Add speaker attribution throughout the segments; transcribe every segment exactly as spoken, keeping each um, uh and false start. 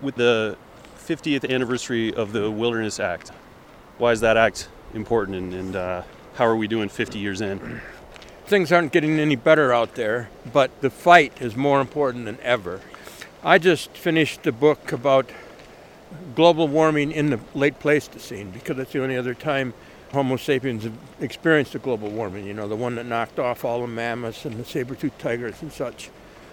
Speaker 1: With the fiftieth anniversary of the Wilderness Act, why is that act important, and, and uh, how are we doing fifty years in?
Speaker 2: Things aren't getting any better out there, but the fight is more important than ever. I just finished a book about global warming in the late Pleistocene, because it's the only other time Homo sapiens have experienced a global warming, you know, the one that knocked off all the mammoths and the saber-toothed tigers and such.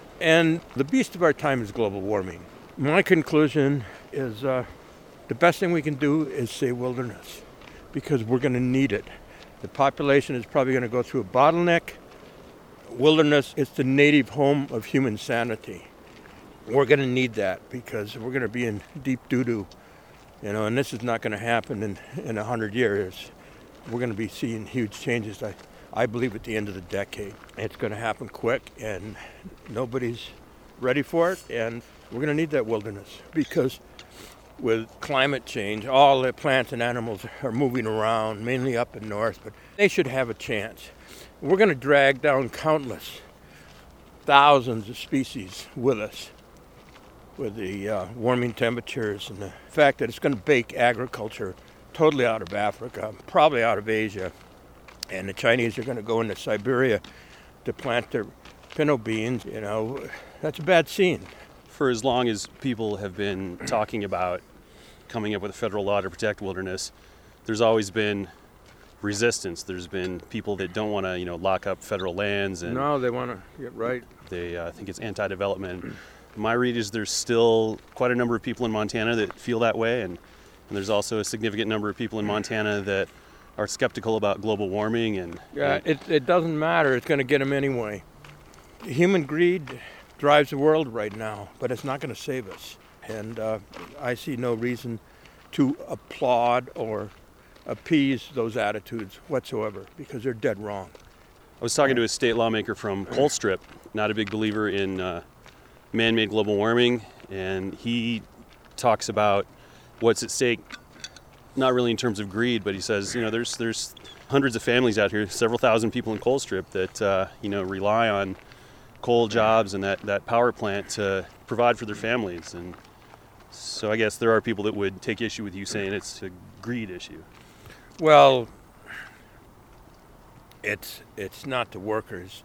Speaker 2: And the beast of our time is global warming. My conclusion is uh, the best thing we can do is save wilderness, because we're going to need it. The population is probably going to go through a bottleneck. Wilderness is the native home of human sanity. We're going to need that because we're going to be in deep doo-doo, you know, and this is not going to happen in in a hundred years. We're going to be seeing huge changes, I, I believe, at the end of the decade. It's going to happen quick, and nobody's ready for it, and we're going to need that wilderness, because with climate change, all the plants and animals are moving around, mainly up and north, but they should have a chance. We're going to drag down countless thousands of species with us, with the uh, warming temperatures and the fact that it's going to bake agriculture totally out of Africa, probably out of Asia. And the Chinese are going to go into Siberia to plant their pinto beans. You know, that's a bad scene.
Speaker 1: For as long as people have been talking about coming up with a federal law to protect wilderness, there's always been resistance. There's been people that don't want to, you know, lock up federal lands, and
Speaker 2: no, they want to get right.
Speaker 1: They uh, think it's anti-development. My read is there's still quite a number of people in Montana that feel that way, and, and there's also a significant number of people in Montana that are skeptical about global warming. And
Speaker 2: yeah,
Speaker 1: and
Speaker 2: it it doesn't matter. It's going to get them anyway. Human greed drives the world right now, but it's not going to save us. And uh, I see no reason to applaud or appease those attitudes whatsoever, because they're dead wrong.
Speaker 1: I was talking to a state lawmaker from Colstrip, not a big believer in uh, man-made global warming, and he talks about what's at stake, not really in terms of greed, but he says, you know, there's there's hundreds of families out here, several thousand people in Colstrip that, uh, you know, rely on coal jobs and that, that power plant to provide for their families. And so I guess there are people that would take issue with you saying it's a greed issue.
Speaker 2: Well, it's it's not the workers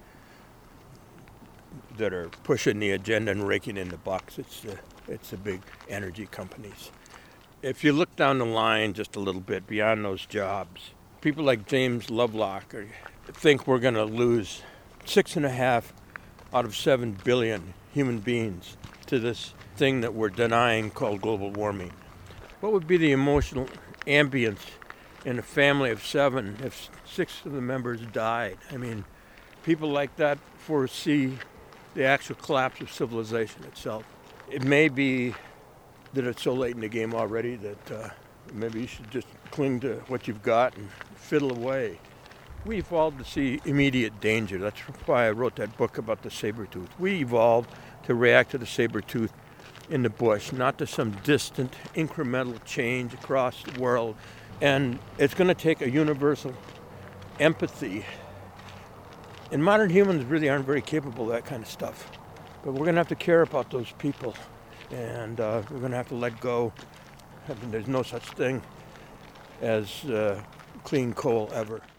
Speaker 2: that are pushing the agenda and raking in the bucks. It's the it's the big energy companies. If you look down the line just a little bit beyond those jobs, people like James Lovelock are, think we're going to lose six and a half out of seven billion human beings to this thing that we're denying called global warming. What would be the emotional ambience in a family of seven if six of the members died? I mean, people like that foresee the actual collapse of civilization itself. It may be that it's so late in the game already that uh, maybe you should just cling to what you've got and fiddle away. We evolved to see immediate danger. That's why I wrote that book about the saber-tooth. We evolved to react to the saber-tooth in the bush, not to some distant incremental change across the world. And it's going to take a universal empathy. And modern humans really aren't very capable of that kind of stuff. But we're going to have to care about those people. And uh, we're going to have to let go. I mean, there's no such thing as uh, clean coal ever.